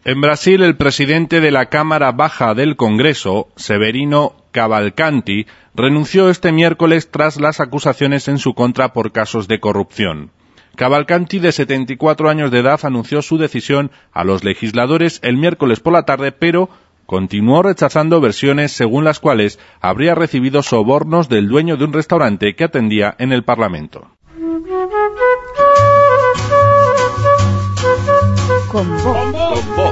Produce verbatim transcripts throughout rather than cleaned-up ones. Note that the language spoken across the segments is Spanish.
En Brasil, el presidente de la Cámara Baja del Congreso, Severino Cavalcanti, renunció este miércoles tras las acusaciones en su contra por casos de corrupción. Cavalcanti, de setenta y cuatro años de edad, anunció su decisión a los legisladores el miércoles por la tarde, pero continuó rechazando versiones según las cuales habría recibido sobornos del dueño de un restaurante que atendía en el Parlamento. Con voz.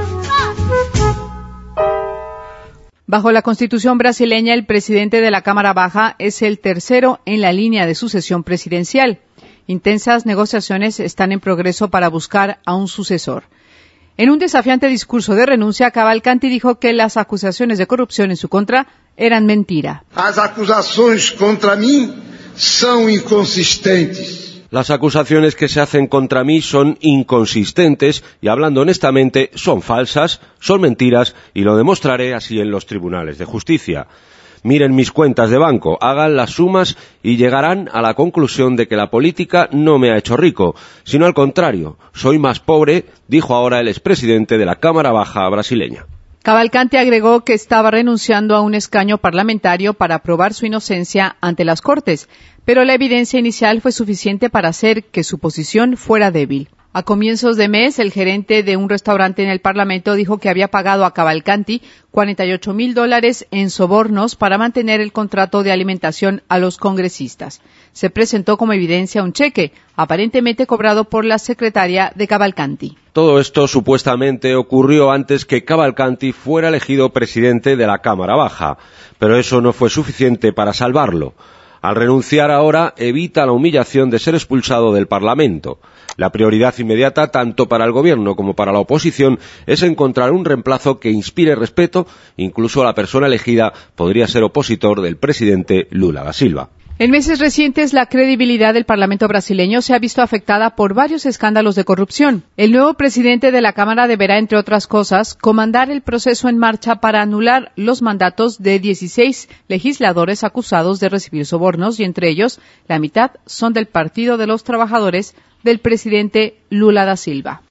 Bajo la Constitución brasileña, el presidente de la Cámara Baja es el tercero en la línea de sucesión presidencial. Intensas negociaciones están en progreso para buscar a un sucesor. En un desafiante discurso de renuncia, Cavalcanti dijo que las acusaciones de corrupción en su contra eran mentira. As acusações contra mim são inconsistentes. Las acusaciones que se hacen contra mí son inconsistentes y, hablando honestamente, son falsas, son mentiras y lo demostraré así en los tribunales de justicia. Miren mis cuentas de banco, hagan las sumas y llegarán a la conclusión de que la política no me ha hecho rico, sino al contrario, soy más pobre, dijo ahora el expresidente de la Cámara Baja brasileña. Cavalcanti agregó que estaba renunciando a un escaño parlamentario para probar su inocencia ante las Cortes, pero la evidencia inicial fue suficiente para hacer que su posición fuera débil. A comienzos de mes, el gerente de un restaurante en el Parlamento dijo que había pagado a Cavalcanti cuarenta y ocho mil dólares en sobornos para mantener el contrato de alimentación a los congresistas. Se presentó como evidencia un cheque, aparentemente cobrado por la secretaria de Cavalcanti. Todo esto supuestamente ocurrió antes que Cavalcanti fuera elegido presidente de la Cámara Baja, pero eso no fue suficiente para salvarlo. Al renunciar ahora, evita la humillación de ser expulsado del Parlamento. La prioridad inmediata, tanto para el gobierno como para la oposición, es encontrar un reemplazo que inspire respeto, incluso la persona elegida podría ser opositor del presidente Lula da Silva. En meses recientes, la credibilidad del Parlamento brasileño se ha visto afectada por varios escándalos de corrupción. El nuevo presidente de la Cámara deberá, entre otras cosas, comandar el proceso en marcha para anular los mandatos de dieciséis legisladores acusados de recibir sobornos, y entre ellos, la mitad son del Partido de los Trabajadores del presidente Lula da Silva.